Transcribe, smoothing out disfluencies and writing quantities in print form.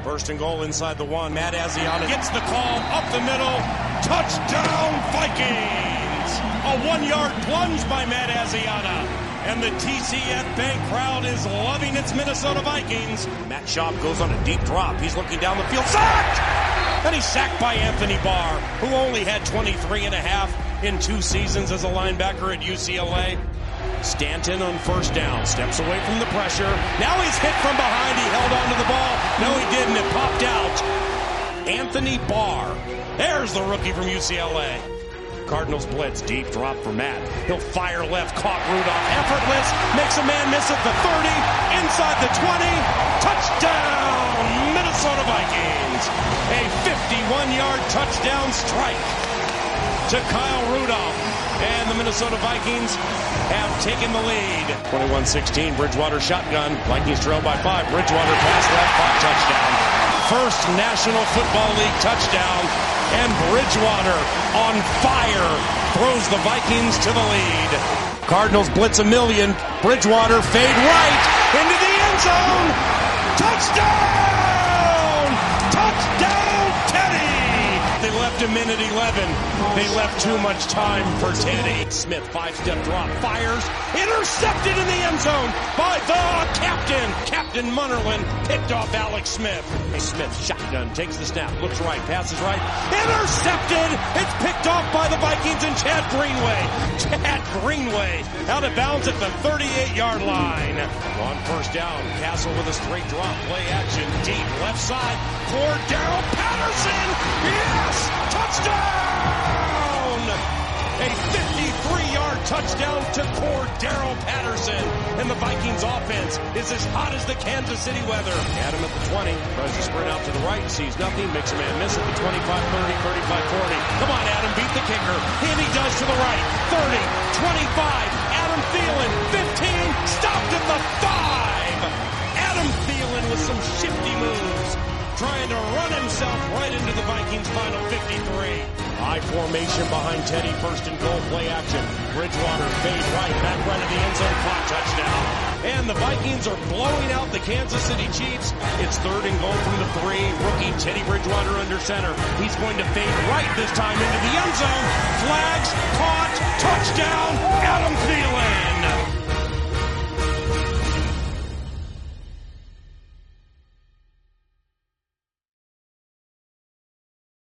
First and goal inside the one. Matt Asiata gets the call up the middle. Touchdown Vikings! A 1-yard plunge by Matt Asiata. And the TCF Bank crowd is loving its Minnesota Vikings. Matt Schaub goes on a deep drop. He's looking down the field. Sacked! And he's sacked by Anthony Barr, who only had 23 and a half in 2 seasons as a linebacker at UCLA. Stanton on first down, steps away from the pressure. Now he's hit from behind. He held onto the ball. No, he didn't. It popped out. Anthony Barr. There's the rookie from UCLA. Cardinals blitz, deep drop for Matt. He'll fire left, caught Rudolph. Effortless, makes a man miss at the 30, inside the 20. Touchdown, Minnesota Vikings. A 51-yard touchdown strike to Kyle Rudolph. And the Minnesota Vikings have taken the lead. 21-16, Bridgewater shotgun. Vikings trail by 5. Bridgewater pass left, 5 touchdown. First National Football League touchdown. And Bridgewater on fire throws the Vikings to the lead. Cardinals blitz a million. Bridgewater fade right into the end zone. Touchdown! Touchdown, Teddy! They left him in at 11. They left too much time for Teddy. Smith, 5-step drop, fires, intercepted in the end zone by the captain. Captain Munnerlyn picked off Alex Smith. Smith, shotgun, takes the snap, looks right, passes right, intercepted. It's picked off by the Vikings and Chad Greenway. Chad Greenway out of bounds at the 38-yard line. On first down, Castle with a straight drop, play action, deep left side. Cordero Patterson, yes, touchdown! A 53-yard touchdown to Cordero Patterson. And the Vikings offense is as hot as the Kansas City weather. Adam at the 20, tries to sprint out to the right, sees nothing, makes a man miss at the 25-30, 35-40. Come on, Adam, beat the kicker. And he does to the right. 30, 25, Adam Thielen, 15, stopped at the 5. Adam Thielen with some shifty moves, trying to run himself right into the Vikings' final 53. High formation behind Teddy, first and goal, play action. Bridgewater fade right, back right of the end zone, clock touchdown. And the Vikings are blowing out the Kansas City Chiefs. It's third and goal from the 3. Rookie Teddy Bridgewater under center. He's going to fade right this time into the end zone. Flags, caught, touchdown,